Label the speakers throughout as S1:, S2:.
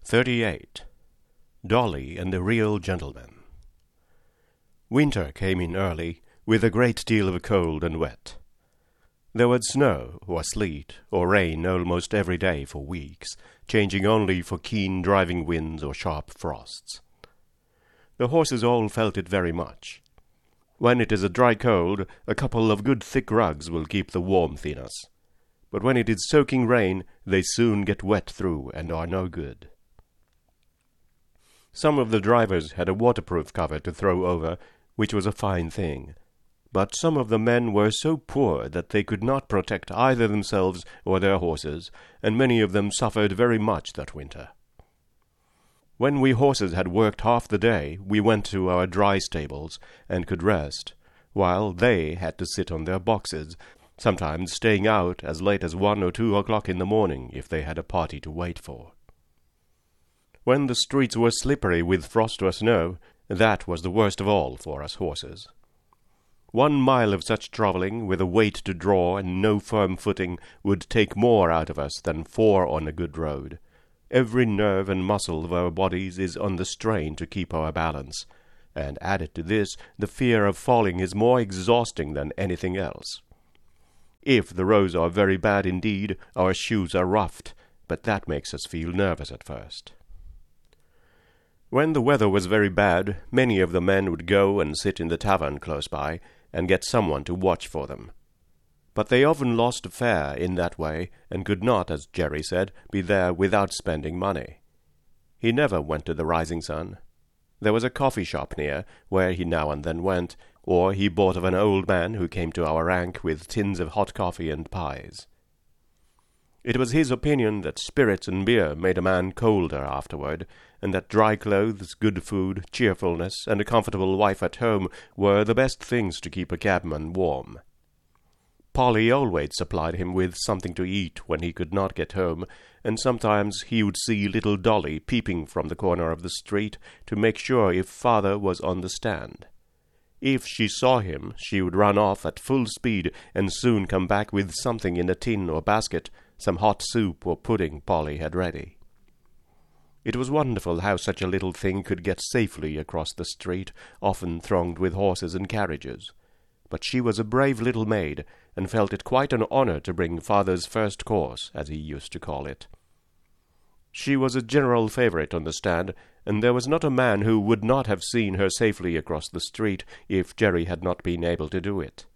S1: 38. Dolly and the Real Gentleman. Winter came in early, with a great deal of cold and wet. There was snow, or sleet, or rain almost every day for weeks, changing only for keen driving winds or sharp frosts. The horses all felt it very much. When it is a dry cold, a couple of good thick rugs will keep the warmth in us. But when it is soaking rain, they soon get wet through and are no good. Some of the drivers had a waterproof cover to throw over, which was a fine thing. But some of the men were so poor that they could not protect either themselves or their horses, and many of them suffered very much that winter. When we horses had worked half the day, we went to our dry stables, and could rest, while they had to sit on their boxes, sometimes staying out as late as 1 or 2 o'clock in the morning if they had a party to wait for. When the streets were slippery with frost or snow, that was the worst of all for us horses. 1 mile of such travelling, with a weight to draw and no firm footing, would take more out of us than 4 on a good road. Every nerve and muscle of our bodies is on the strain to keep our balance, and added to this, the fear of falling is more exhausting than anything else. If the roads are very bad indeed, our shoes are roughed, but that makes us feel nervous at first. When the weather was very bad, many of the men would go and sit in the tavern close by, and get someone to watch for them. But they often lost a fare in that way, and could not, as Jerry said, be there without spending money. He never went to the Rising Sun. There was a coffee shop near, where he now and then went, or he bought of an old man who came to our rank with tins of hot coffee and pies. It was his opinion that spirits and beer made a man colder afterward, and that dry clothes, good food, cheerfulness, and a comfortable wife at home were the best things to keep a cabman warm. Polly always supplied him with something to eat when he could not get home, and sometimes he would see little Dolly peeping from the corner of the street to make sure if father was on the stand. If she saw him, she would run off at full speed and soon come back with something in a tin or basket, some hot soup or pudding Polly had ready. It was wonderful how such a little thing could get safely across the street, often thronged with horses and carriages. But she was a brave little maid, and felt it quite an honour to bring father's first course, as he used to call it. She was a general favourite on the stand, and there was not a man who would not have seen her safely across the street if Jerry had not been able to do it.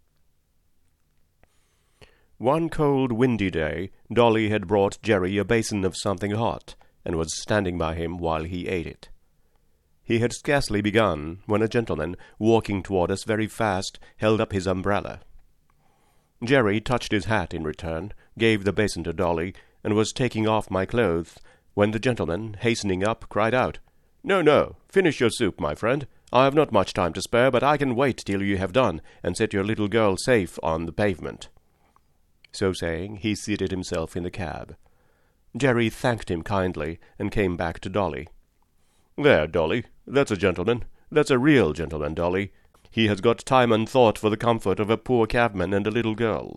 S1: One cold, windy day, Dolly had brought Jerry a basin of something hot, and was standing by him while he ate it. He had scarcely begun, when a gentleman, walking toward us very fast, held up his umbrella. Jerry touched his hat in return, gave the basin to Dolly, and was taking off my clothes, when the gentleman, hastening up, cried out, "No, no, finish your soup, my friend. I have not much time to spare, but I can wait till you have done, and set your little girl safe on the pavement." So saying, he seated himself in the cab. Jerry thanked him kindly, and came back to Dolly. "There, Dolly, that's a gentleman. That's a real gentleman, Dolly. He has got time and thought for the comfort of a poor cabman and a little girl."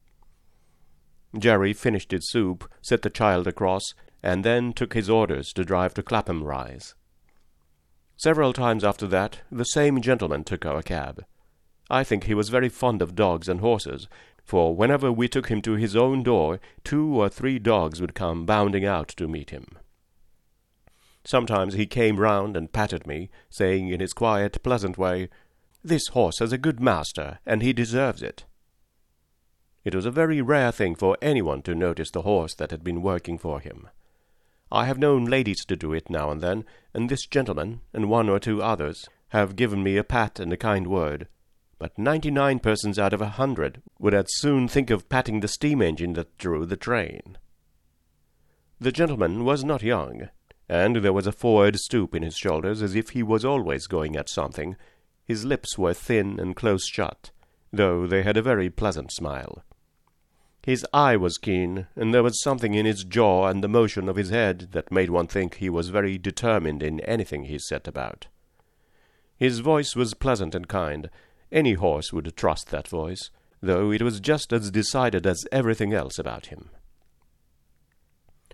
S1: Jerry finished his soup, set the child across, and then took his orders to drive to Clapham Rise. Several times after that, the same gentleman took our cab. I think he was very fond of dogs and horses, for whenever we took him to his own door, 2 or 3 dogs would come bounding out to meet him. Sometimes he came round and patted me, saying in his quiet, pleasant way, "This horse has a good master, and he deserves it." It was a very rare thing for anyone to notice the horse that had been working for him. I have known ladies to do it now and then, and this gentleman, and 1 or 2 others, have given me a pat and a kind word, but 99 persons out of 100 would as soon think of patting the steam engine that drew the train. The gentleman was not young, and there was a forward stoop in his shoulders as if he was always going at something. His lips were thin and close shut, though they had a very pleasant smile. His eye was keen, and there was something in his jaw and the motion of his head that made one think he was very determined in anything he set about. His voice was pleasant and kind. Any horse would trust that voice, though it was just as decided as everything else about him.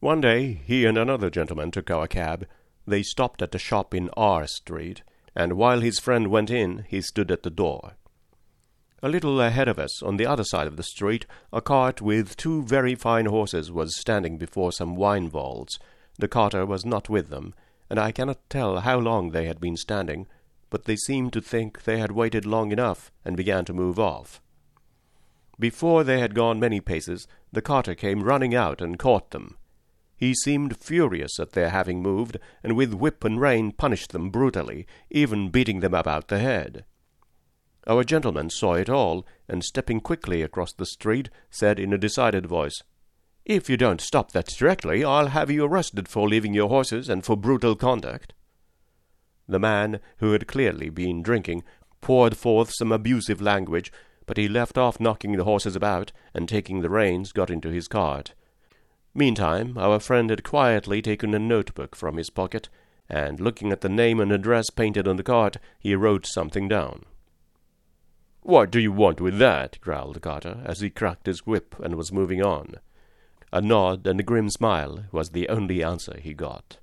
S1: One day he and another gentleman took our cab. They stopped at a shop in R Street, and while his friend went in, he stood at the door. A little ahead of us, on the other side of the street, a cart with 2 very fine horses was standing before some wine vaults. The carter was not with them, and I cannot tell how long they had been standing, but they seemed to think they had waited long enough, and began to move off. Before they had gone many paces, the carter came running out and caught them. He seemed furious at their having moved, and with whip and rein punished them brutally, even beating them about the head. Our gentleman saw it all, and stepping quickly across the street, said in a decided voice, "If you don't stop that directly, I'll have you arrested for leaving your horses and for brutal conduct." The man, who had clearly been drinking, poured forth some abusive language, but he left off knocking the horses about, and taking the reins, got into his cart. Meantime, our friend had quietly taken a notebook from his pocket, and looking at the name and address painted on the cart, he wrote something down. "What do you want with that?" growled the carter, as he cracked his whip and was moving on. A nod and a grim smile was the only answer he got.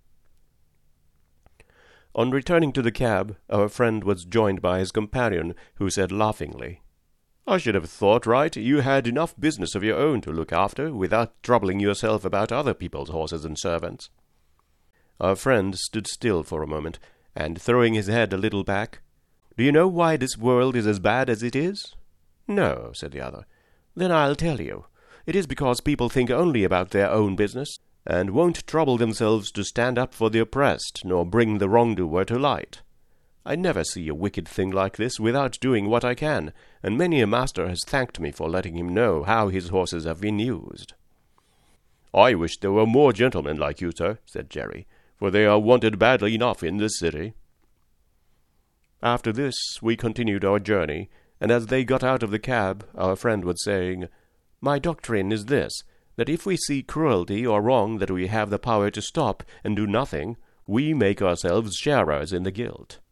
S1: On returning to the cab, our friend was joined by his companion, who said laughingly, "I should have thought, Wright, you had enough business of your own to look after, without troubling yourself about other people's horses and servants." Our friend stood still for a moment, and throwing his head a little back, "Do you know why this world is as bad as it is?" "No," said the other. "Then I'll tell you. It is because people think only about their own business, and won't trouble themselves to stand up for the oppressed, nor bring the wrongdoer to light. I never see a wicked thing like this without doing what I can, and many a master has thanked me for letting him know how his horses have been used." "I wish there were more gentlemen like you, sir," said Jerry, "for they are wanted badly enough in this city." After this we continued our journey, and as they got out of the cab, our friend was saying, "My doctrine is this, that if we see cruelty or wrong that we have the power to stop and do nothing, we make ourselves sharers in the guilt.